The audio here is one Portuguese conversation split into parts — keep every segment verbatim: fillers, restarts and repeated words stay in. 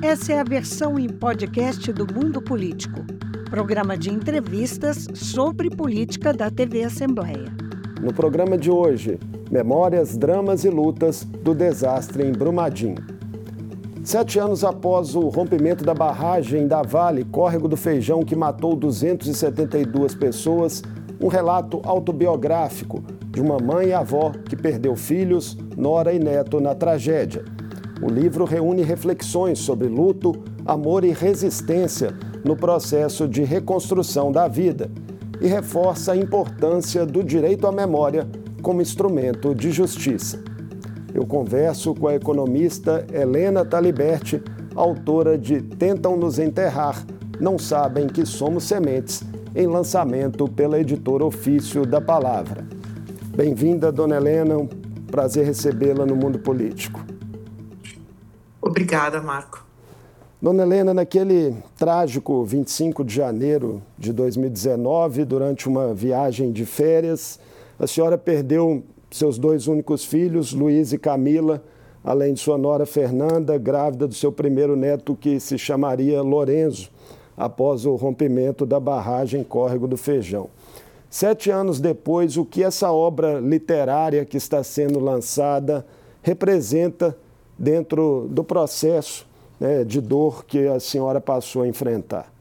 Essa é a versão em podcast do Mundo Político, programa de entrevistas sobre política da T V Assembleia. No programa de hoje, memórias, dramas e lutas do desastre em Brumadinho. Sete anos após o rompimento da barragem da Vale, córrego do Feijão, que matou duzentas e setenta e duas pessoas, um relato autobiográfico de uma mãe e avó que perdeu filhos, nora e neto na tragédia. O livro reúne reflexões sobre luto, amor e resistência no processo de reconstrução da vida e reforça a importância do direito à memória como instrumento de justiça. Eu converso com a economista Helena Taliberti, autora de Tentam Nos Enterrar, Não Sabem Que Somos Sementes, em lançamento pela editora Ofício da Palavra. Bem-vinda, dona Helena, um prazer recebê-la no Mundo Político. Obrigada, Marco. Dona Helena, naquele trágico vinte e cinco de janeiro de dois mil e dezenove, durante uma viagem de férias, a senhora perdeu seus dois únicos filhos, Luiz e Camila, além de sua nora Fernanda, grávida do seu primeiro neto, que se chamaria Lorenzo, após o rompimento da barragem Córrego do Feijão. Sete anos depois, o que essa obra literária que está sendo lançada representa dentro do processo, né, de dor que a senhora passou a enfrentar?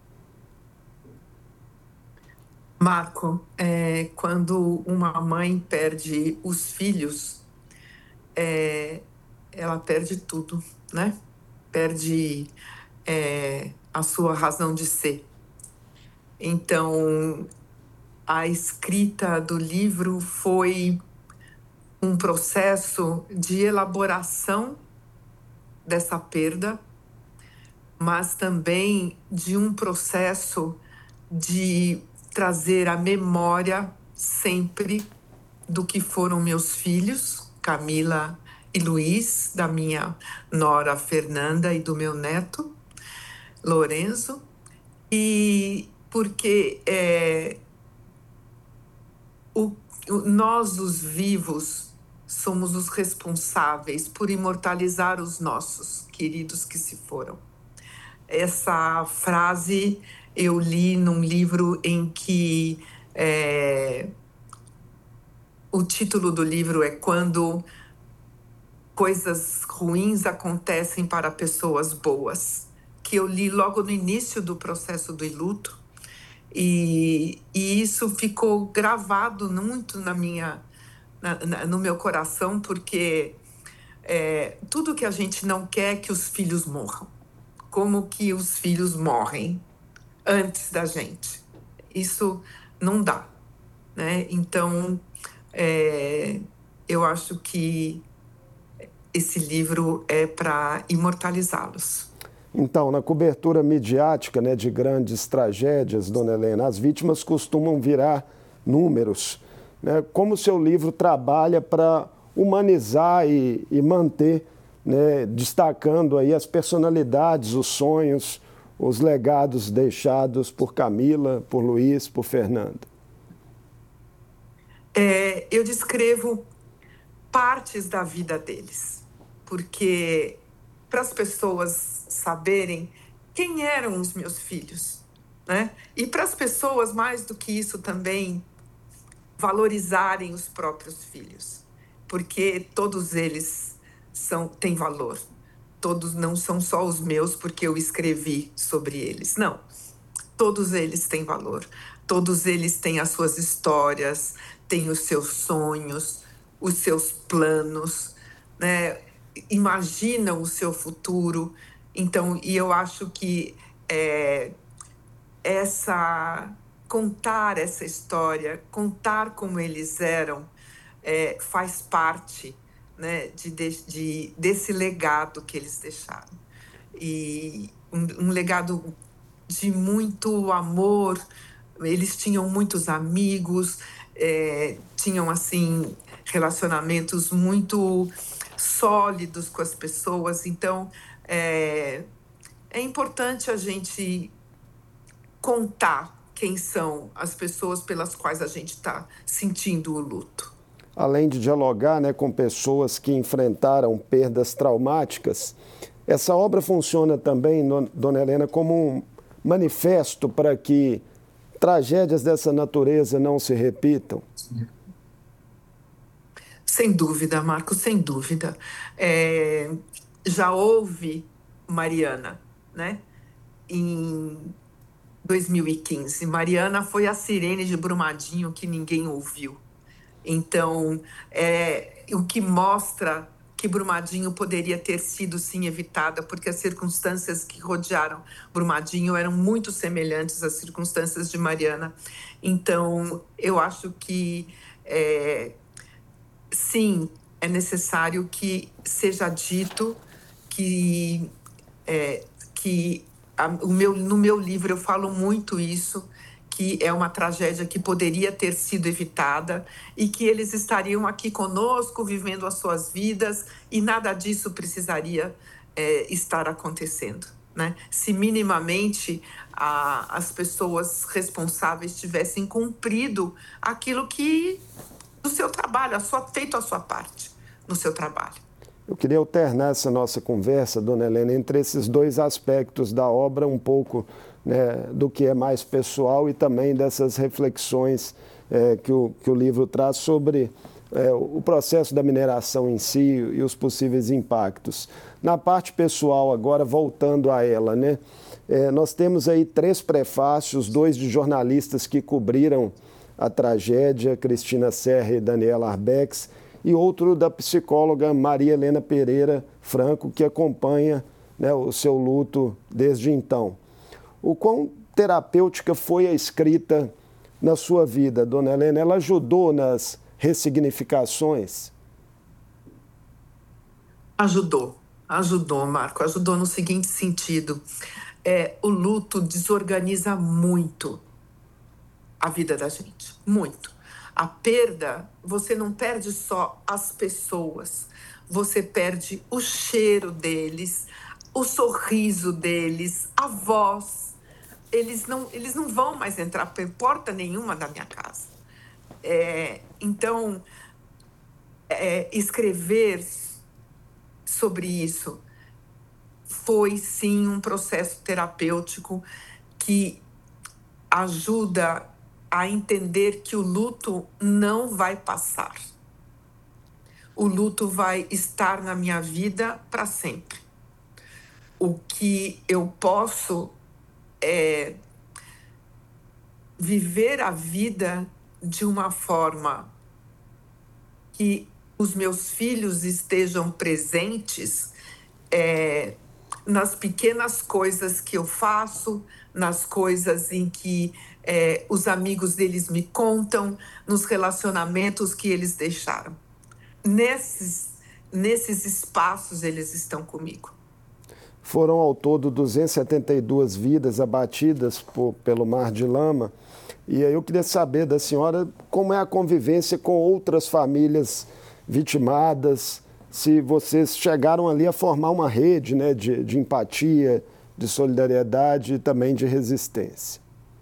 Marco, é, quando uma mãe perde os filhos, é, ela perde tudo, né? Perde é, a sua razão de ser. Então, a escrita do livro foi um processo de elaboração dessa perda, mas também de um processo de trazer a memória sempre do que foram meus filhos, Camila e Luiz, da minha nora Fernanda e do meu neto, Lorenzo, e porque é, o, o, nós, os vivos, somos os responsáveis por imortalizar os nossos queridos que se foram. Essa frase eu li num livro em que é, o título do livro é Quando Coisas Ruins Acontecem para Pessoas Boas, que eu li logo no início do processo do luto, e, e isso ficou gravado muito na minha, na, na, no meu coração, porque é, tudo que a gente não quer é que os filhos morram. Como que os filhos morrem antes da gente. Isso não dá, né? Então, é, eu acho que esse livro é para imortalizá-los. Então, na cobertura midiática, né, de grandes tragédias, dona Helena, as vítimas costumam virar números, né? Como o seu livro trabalha para humanizar e, e manter, né, destacando aí as personalidades, os sonhos, os legados deixados por Camila, por Luiz, por Fernanda? É, eu descrevo partes da vida deles, porque para as pessoas saberem quem eram os meus filhos, né? E para as pessoas, mais do que isso também, valorizarem os próprios filhos, porque todos eles são, têm valor. Todos não são só os meus porque eu escrevi sobre eles. Não, todos eles têm valor. Todos eles têm as suas histórias, têm os seus sonhos, os seus planos, né? Imaginam o seu futuro. Então, e eu acho que é, essa, contar essa história, contar como eles eram, é, faz parte, né, de, de, desse legado que eles deixaram. E um, um legado de muito amor. Eles tinham muitos amigos, é, tinham, assim, relacionamentos muito sólidos com as pessoas. Então, é, é importante a gente contar quem são as pessoas pelas quais a gente está sentindo o luto. Além de dialogar, né, com pessoas que enfrentaram perdas traumáticas, Essa obra funciona também, dona Helena, como um manifesto para que tragédias dessa natureza não se repitam? Sem dúvida, Marco, sem dúvida. É, já houve Mariana, né? Em dois mil e quinze. Mariana foi a sirene de Brumadinho que ninguém ouviu. Então, é, o que mostra que Brumadinho poderia ter sido, sim, evitada, porque as circunstâncias que rodearam Brumadinho eram muito semelhantes às circunstâncias de Mariana. Então, eu acho que, é, sim, é necessário que seja dito que, é, que a, o meu, no meu livro eu falo muito isso, que é uma tragédia que poderia ter sido evitada e que eles estariam aqui conosco, vivendo as suas vidas, e nada disso precisaria é, estar acontecendo, né? Se minimamente a, as pessoas responsáveis tivessem cumprido aquilo que, do seu trabalho, a sua, feito a sua parte no seu trabalho. Eu queria alternar essa nossa conversa, dona Helena, entre esses dois aspectos da obra, um pouco, né, do que é mais pessoal e também dessas reflexões é, que, o, que o livro traz sobre é, o processo da mineração em si e os possíveis impactos. Na parte pessoal, agora voltando a ela, né, é, nós temos aí três prefácios, dois de jornalistas que cobriram a tragédia, Cristina Serra e Daniela Arbex, e outro da psicóloga Maria Helena Pereira Franco, que acompanha, né, o seu luto desde então. O quão terapêutica foi a escrita na sua vida, dona Helena? Ela ajudou nas ressignificações? Ajudou, ajudou, Marco. Ajudou no seguinte sentido. É, o luto desorganiza muito a vida da gente, muito. A perda, você não perde só as pessoas, você perde o cheiro deles, o sorriso deles, a voz. Eles não, eles não vão mais entrar por porta nenhuma da minha casa. É, então, é, escrever sobre isso foi, sim, um processo terapêutico que ajuda a entender que o luto não vai passar. O luto vai estar na minha vida para sempre. O que eu posso é viver a vida de uma forma que os meus filhos estejam presentes é, nas pequenas coisas que eu faço, nas coisas em que é, os amigos deles me contam, nos relacionamentos que eles deixaram. Nesses, nesses espaços eles estão comigo. Foram ao todo duzentas e setenta e duas vidas abatidas por, pelo mar de lama. E aí eu queria saber da senhora como é a convivência com outras famílias vitimadas, se vocês chegaram ali a formar uma rede, né, de, de empatia, de solidariedade e também de resistência.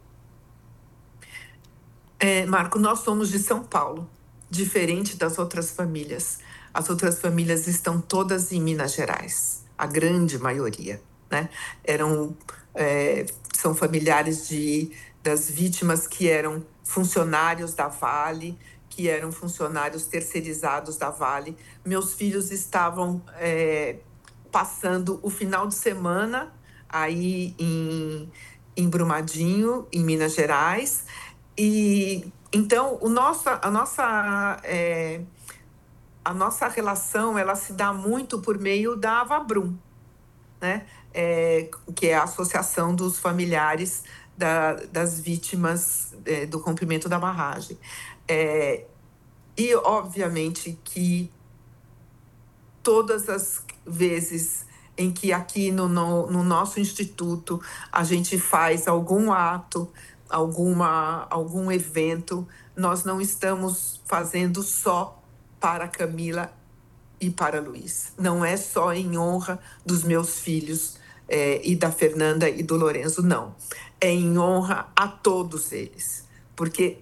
É, Marco, nós somos de São Paulo, diferente das outras famílias. As outras famílias estão todas em Minas Gerais, a grande maioria, né? Eram, é, são familiares de, das vítimas que eram funcionários da Vale, que eram funcionários terceirizados da Vale. Meus filhos estavam é, passando o final de semana aí em, em Brumadinho, em Minas Gerais. E então o nosso, a, nossa, é, a nossa relação ela se dá muito por meio da Avabrum, né? É, que é a Associação dos Familiares da, das Vítimas é, do Rompimento da Barragem. É, e, obviamente, que todas as vezes em que aqui no, no, no nosso instituto a gente faz algum ato, alguma, algum evento, nós não estamos fazendo só para Camila e para Luiz. Não é só em honra dos meus filhos é, e da Fernanda e do Lorenzo, não. É em honra a todos eles, porque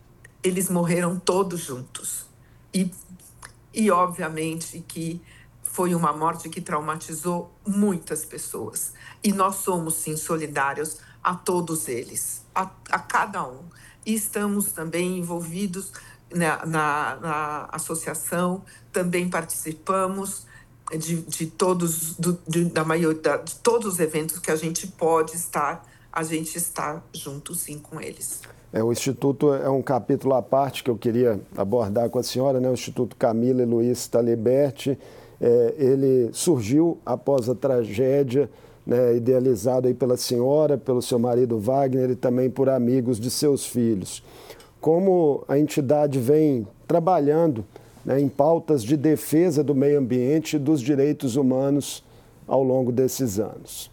eles morreram todos juntos. E, e obviamente, que foi uma morte que traumatizou muitas pessoas. E nós somos, sim, solidários a todos eles, a, a cada um. E estamos também envolvidos na, na, na associação, também participamos de, de todos, do, de, da maioria, de todos os eventos que a gente pode estar, a gente está junto, sim, com eles. É, o Instituto é um capítulo à parte que eu queria abordar com a senhora, né? O Instituto Camila e Luiz Taliberti, é, ele surgiu após a tragédia, né, idealizado aí pela senhora, pelo seu marido Wagner e também por amigos de seus filhos. Como a entidade vem trabalhando, né, em pautas de defesa do meio ambiente e dos direitos humanos ao longo desses anos?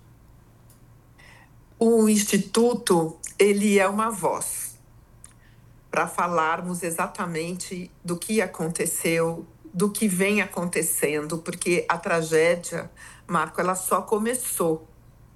O Instituto, ele é uma voz para falarmos exatamente do que aconteceu, do que vem acontecendo, porque a tragédia, Marco, ela só começou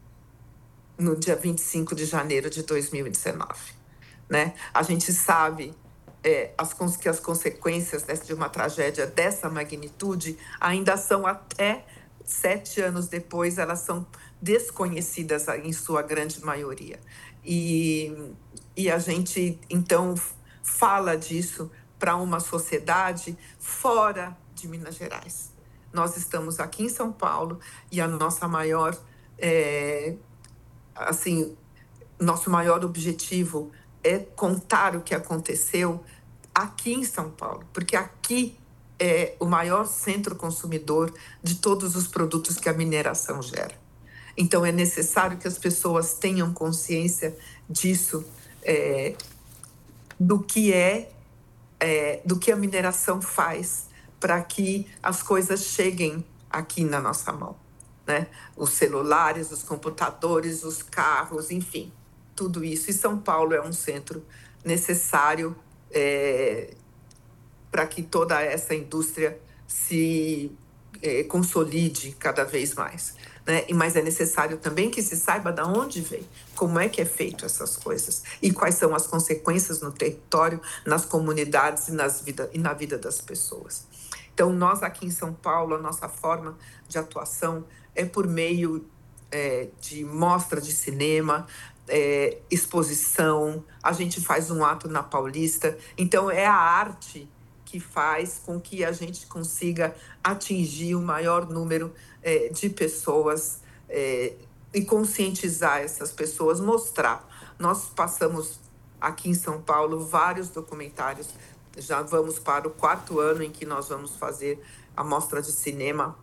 no dia vinte e cinco de janeiro de dois mil e dezenove, né? A gente sabe é, as, que as consequências de uma tragédia dessa magnitude ainda são até sete anos depois, elas são desconhecidas em sua grande maioria. E, e a gente, então, fala disso para uma sociedade fora de Minas Gerais. Nós estamos aqui em São Paulo e a nossa maior, é, assim, nosso maior objetivo é contar o que aconteceu aqui em São Paulo, porque aqui é o maior centro consumidor de todos os produtos que a mineração gera. Então, é necessário que as pessoas tenham consciência disso, é, do que é, é, do que a mineração faz para que as coisas cheguem aqui na nossa mão, né? Os celulares, os computadores, os carros, enfim, tudo isso. E São Paulo é um centro necessário é, para que toda essa indústria se é, consolide cada vez mais, né? Mas é necessário também que se saiba de onde vem, como é que é feito essas coisas e quais são as consequências no território, nas comunidades e, nas vida, e na vida das pessoas. Então, nós aqui em São Paulo, a nossa forma de atuação é por meio é, de mostra de cinema, é, exposição, a gente faz um ato na Paulista. Então, é a arte que faz com que a gente consiga atingir o maior número é, de pessoas é, e conscientizar essas pessoas, mostrar. Nós passamos aqui em São Paulo vários documentários, já vamos para o quarto ano em que nós vamos fazer a mostra de cinema,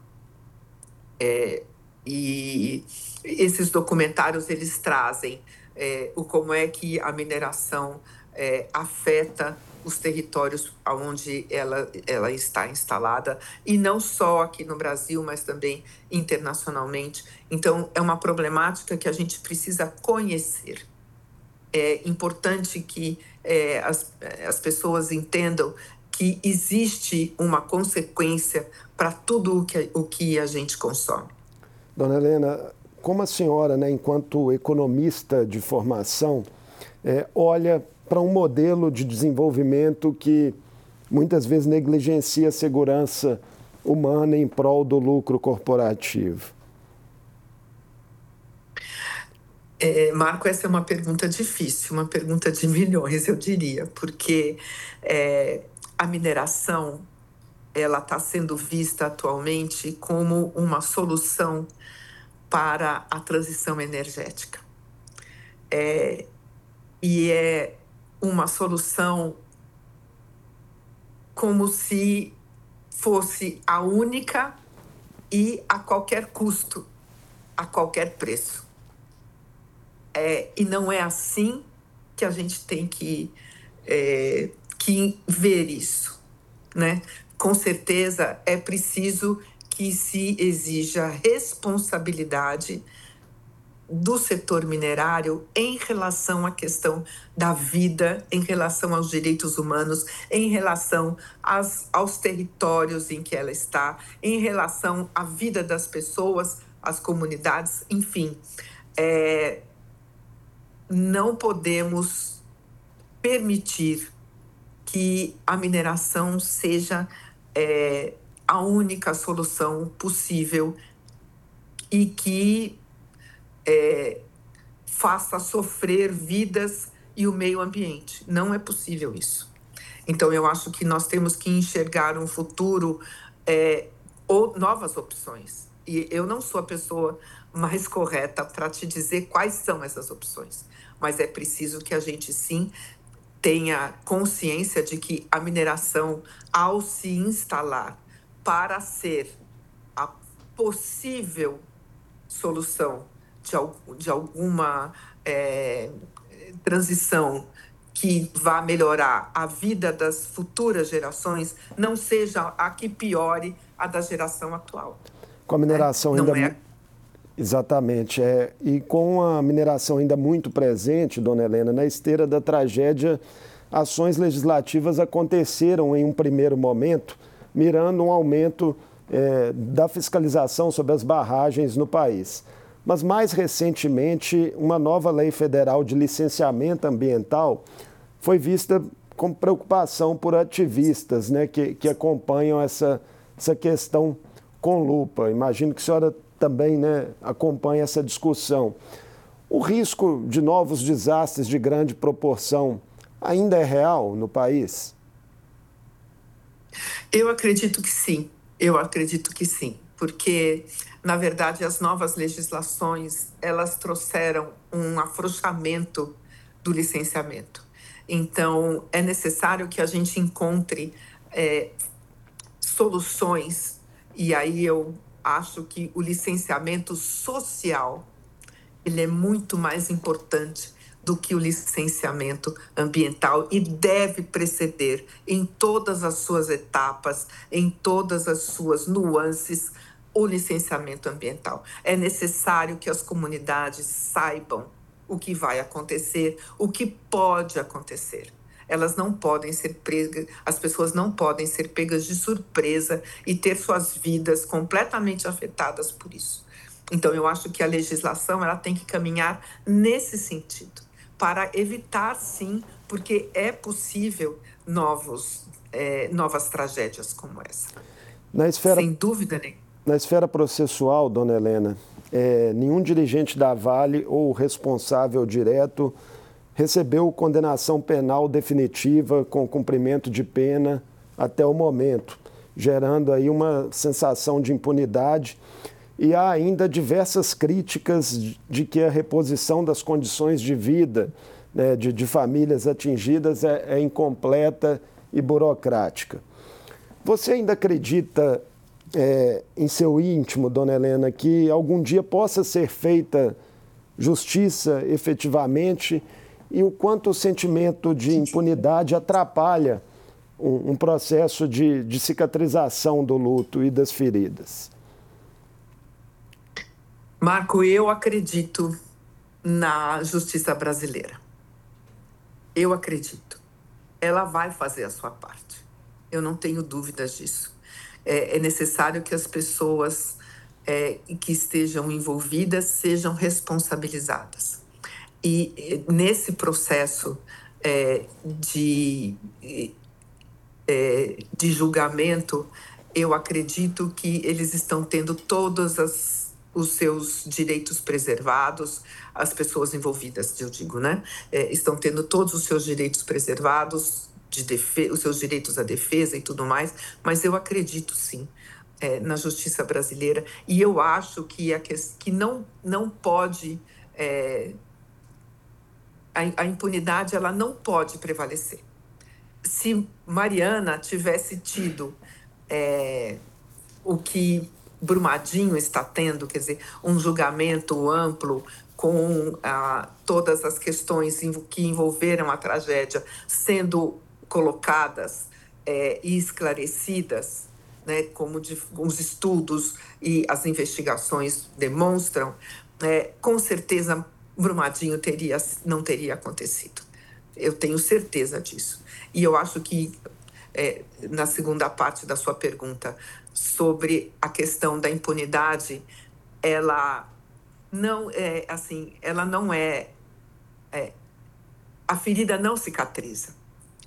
é, e esses documentários eles trazem é, o como é que a mineração é, afeta os territórios onde ela, ela está instalada, e não só aqui no Brasil, mas também internacionalmente. Então, é uma problemática que a gente precisa conhecer. É importante que é, as, as pessoas entendam que existe uma consequência para tudo o que, o que a gente consome. Dona Helena, como a senhora, né, enquanto economista de formação, é, olha para um modelo de desenvolvimento que muitas vezes negligencia a segurança humana em prol do lucro corporativo? É, Marco, essa é uma pergunta difícil, uma pergunta de milhões, eu diria, porque é, a mineração ela está sendo vista atualmente como uma solução para a transição energética. É, e é uma solução como se fosse a única e a qualquer custo, a qualquer preço. É, e não é assim que a gente tem que, é, que ver isso, né? Com certeza é preciso que se exija responsabilidade do setor minerário em relação à questão da vida, em relação aos direitos humanos, em relação às, aos territórios em que ela está, em relação à vida das pessoas, às comunidades, enfim. É, não podemos permitir que a mineração seja é, a única solução possível e que é, faça sofrer vidas e o meio ambiente. Não é possível isso. Então, eu acho que nós temos que enxergar um futuro é, ou novas opções. E eu não sou a pessoa mais correta para te dizer quais são essas opções, mas é preciso que a gente, sim, tenha consciência de que a mineração, ao se instalar para ser a possível solução de, de alguma é, transição que vá melhorar a vida das futuras gerações, não seja a que piore a da geração atual. Com a mineração né? ainda... Não é... Exatamente. É, e com a mineração ainda muito presente, dona Helena, na esteira da tragédia, ações legislativas aconteceram em um primeiro momento, mirando um aumento é, da fiscalização sobre as barragens no país. Mas, mais recentemente, uma nova lei federal de licenciamento ambiental foi vista com preocupação por ativistas, né, que, que acompanham essa, essa questão com lupa. Imagino que a senhora também, né, acompanha essa discussão. O risco de novos desastres de grande proporção ainda é real no país? Eu acredito que sim, eu acredito que sim, porque, na verdade, as novas legislações, elas trouxeram um afrouxamento do licenciamento. Então, é necessário que a gente encontre é, soluções, e aí eu acho que o licenciamento social, ele é muito mais importante do que o licenciamento ambiental e deve preceder em todas as suas etapas, em todas as suas nuances, o licenciamento ambiental. É necessário que as comunidades saibam o que vai acontecer, o que pode acontecer. Elas não podem ser pregas, as pessoas não podem ser pegas de surpresa e ter suas vidas completamente afetadas por isso. Então, eu acho que a legislação ela tem que caminhar nesse sentido, para evitar, sim, porque é possível novos, é, novas tragédias como essa. Na esfera, Sem dúvida nenhuma. Na esfera processual, dona Helena, é, nenhum dirigente da Vale ou responsável direto recebeu condenação penal definitiva com cumprimento de pena até o momento, gerando aí uma sensação de impunidade. E há ainda diversas críticas de que a reposição das condições de vida, né, de, de famílias atingidas é, é incompleta e burocrática. Você ainda acredita é, em seu íntimo, dona Helena, que algum dia possa ser feita justiça efetivamente e o quanto o sentimento de impunidade atrapalha um, um processo de, de cicatrização do luto e das feridas? Marco, eu acredito na justiça brasileira. Eu acredito. Ela vai fazer a sua parte. Eu não tenho dúvidas disso. É, é necessário que as pessoas é, que estejam envolvidas sejam responsabilizadas. E nesse processo é, de, é, de julgamento, eu acredito que eles estão tendo todas as os seus direitos preservados, as pessoas envolvidas, eu digo, né? É, estão tendo todos os seus direitos preservados, de defe- os seus direitos à defesa e tudo mais, mas eu acredito, sim, é, na justiça brasileira, e eu acho que, a que, que não, não pode... É, a, a impunidade, ela não pode prevalecer. Se Mariana tivesse tido é, o que Brumadinho está tendo, quer dizer, um julgamento amplo com ah, todas as questões que envolveram a tragédia sendo colocadas é, e esclarecidas, né, como de, os estudos e as investigações demonstram, é, com certeza Brumadinho teria, não teria acontecido. Eu tenho certeza disso. E eu acho que, é, na segunda parte da sua pergunta, sobre a questão da impunidade, ela não é assim, ela não é, é a ferida não cicatriza.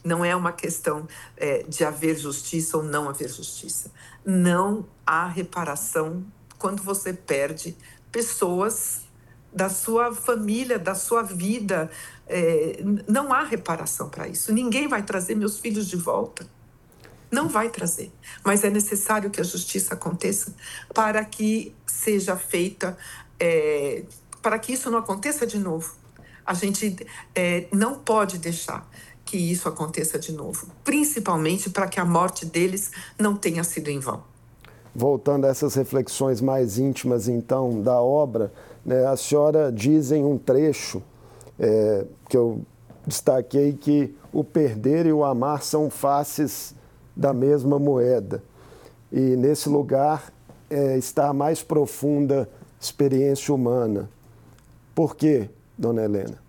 Não é uma questão é, de haver justiça ou não haver justiça. Não há reparação quando você perde pessoas da sua família, da sua vida. É, não há reparação para isso. Ninguém vai trazer meus filhos de volta. Não vai trazer. Mas é necessário que a justiça aconteça para que seja feita, é, para que isso não aconteça de novo. A gente é, não pode deixar que isso aconteça de novo, principalmente para que a morte deles não tenha sido em vão. Voltando a essas reflexões mais íntimas, então, da obra, né, a senhora diz em um trecho é, que eu destaquei que o perder e o amar são faces da mesma moeda. E nesse lugar é, está a mais profunda experiência humana. Por quê, dona Helena?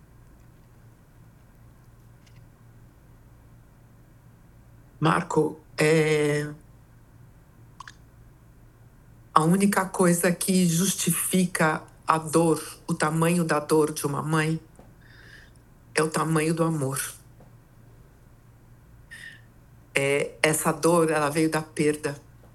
Marco, é... a única coisa que justifica a dor, o tamanho da dor de uma mãe, é o tamanho do amor. É, essa dor, ela veio da perda.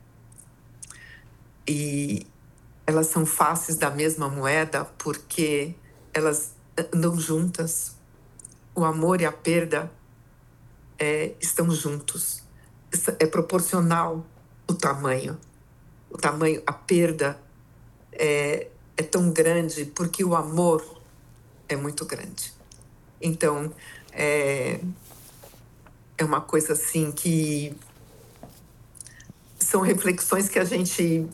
E elas são faces da mesma moeda porque elas andam juntas. O amor e a perda é, estão juntos. É proporcional o tamanho. O tamanho, a perda é, é tão grande porque o amor é muito grande. Então, é, é uma coisa assim que são reflexões que a gente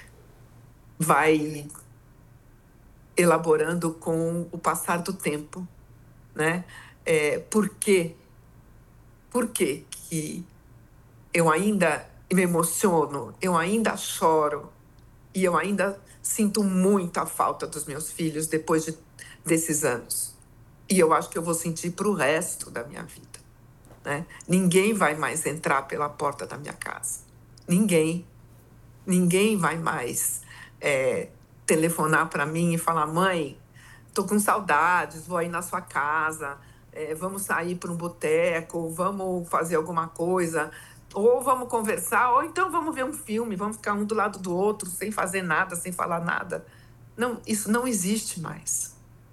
vai elaborando com o passar do tempo, né? É, por quê? Por quê que eu ainda me emociono, eu ainda choro e eu ainda sinto muita falta dos meus filhos depois de, desses anos. E eu acho que eu vou sentir para o resto da minha vida, né? Ninguém vai mais entrar pela porta da minha casa. Ninguém. Ninguém vai mais é, telefonar para mim e falar: mãe, tô com saudades, vou aí na sua casa, é, vamos sair para um boteco, vamos fazer alguma coisa, ou vamos conversar, ou então vamos ver um filme, vamos ficar um do lado do outro, sem fazer nada, sem falar nada. Não, isso não existe mais.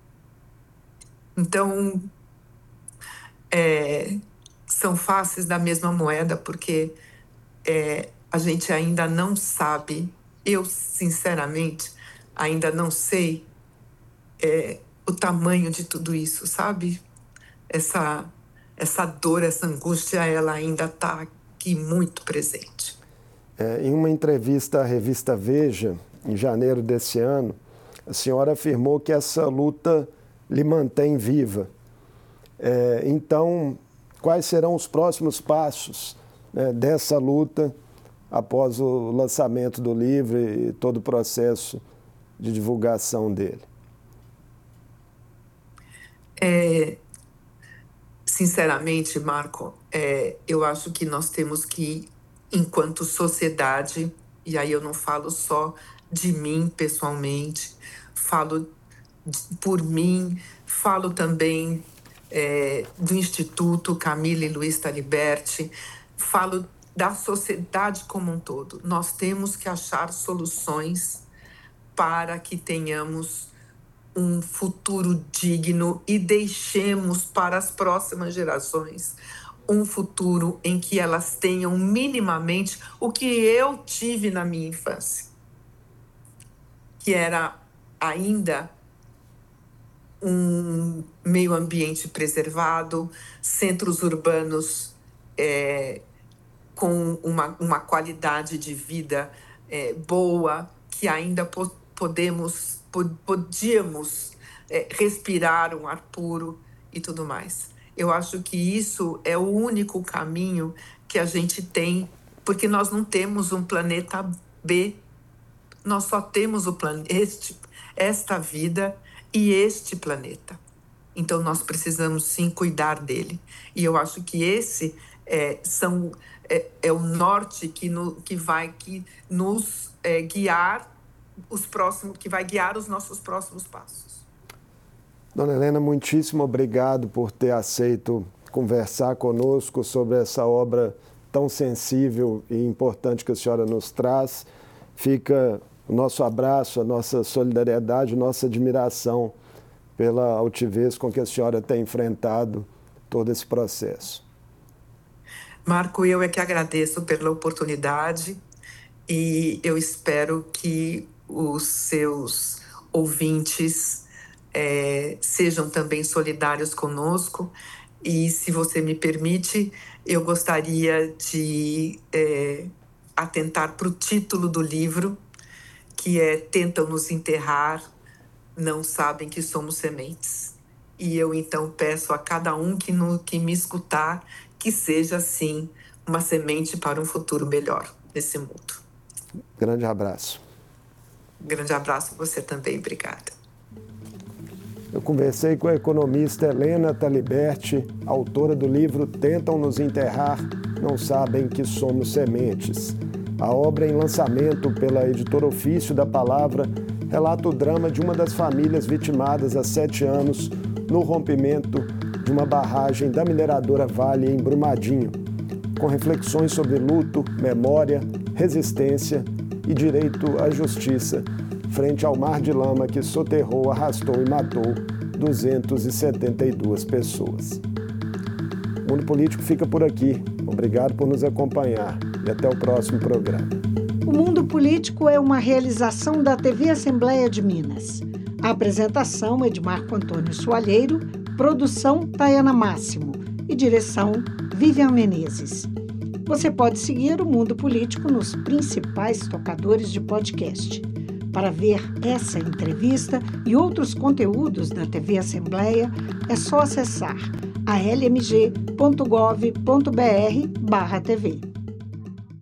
Então, é, são faces da mesma moeda, porque é, a gente ainda não sabe, eu, sinceramente, ainda não sei é, o tamanho de tudo isso, sabe? Essa, essa dor, essa angústia, ela ainda está aqui muito presente. É, em uma entrevista à revista Veja, em janeiro desse ano, a senhora afirmou que essa luta lhe mantém viva. É, então, quais serão os próximos passos, né, dessa luta após o lançamento do livro e todo o processo de divulgação dele? É, sinceramente, Marco, é, eu acho que nós temos que, enquanto sociedade, e aí eu não falo só de mim pessoalmente, falo de, por mim, falo também é, do Instituto Camille Luiz Taliberti, falo da sociedade como um todo. Nós temos que achar soluções para que tenhamos um futuro digno e deixemos para as próximas gerações um futuro em que elas tenham minimamente o que eu tive na minha infância, que era ainda um meio ambiente preservado, centros urbanos é, com uma, uma qualidade de vida é, boa, que ainda po podemos, pod podíamos é, respirar um ar puro e tudo mais. Eu acho que isso é o único caminho que a gente tem, porque nós não temos um planeta B, nós só temos o plan este, esta vida e este planeta. Então, nós precisamos, sim, cuidar dele. E eu acho que esse é, são, é, é o norte que, no, que vai que nos é, guiar os próximos, que vai guiar os nossos próximos passos. Dona Helena, muitíssimo obrigado por ter aceito conversar conosco sobre essa obra tão sensível e importante que a senhora nos traz. Fica o nosso abraço, a nossa solidariedade, a nossa admiração pela altivez com que a senhora tem enfrentado todo esse processo. Marco, eu é que agradeço pela oportunidade e eu espero que os seus ouvintes é, sejam também solidários conosco. E, se você me permite, eu gostaria de é, atentar para o título do livro, que é Tentam nos enterrar, não sabem que somos sementes. E eu, então, peço a cada um que, no, que me escutar que seja, sim, uma semente para um futuro melhor nesse mundo. Grande abraço. Grande abraço a você também, obrigada. Eu conversei com a economista Helena Taliberti, autora do livro Tentam nos enterrar, não sabem que somos sementes. A obra, em lançamento pela editora Ofício da Palavra, relata o drama de uma das famílias vitimadas há sete anos no rompimento de uma barragem da mineradora Vale em Brumadinho, com reflexões sobre luto, memória, resistência e direito à justiça, frente ao mar de lama que soterrou, arrastou e matou duzentas e setenta e duas pessoas. O Mundo Político fica por aqui. Obrigado por nos acompanhar e até o próximo programa. O Mundo Político é uma realização da T V Assembleia de Minas. A apresentação é de Marco Antônio Soalheiro, produção Tayana Máximo e direção Vivian Menezes. Você pode seguir o Mundo Político nos principais tocadores de podcast. Para ver essa entrevista e outros conteúdos da T V Assembleia, é só acessar a l m g ponto gov ponto b r barra T V.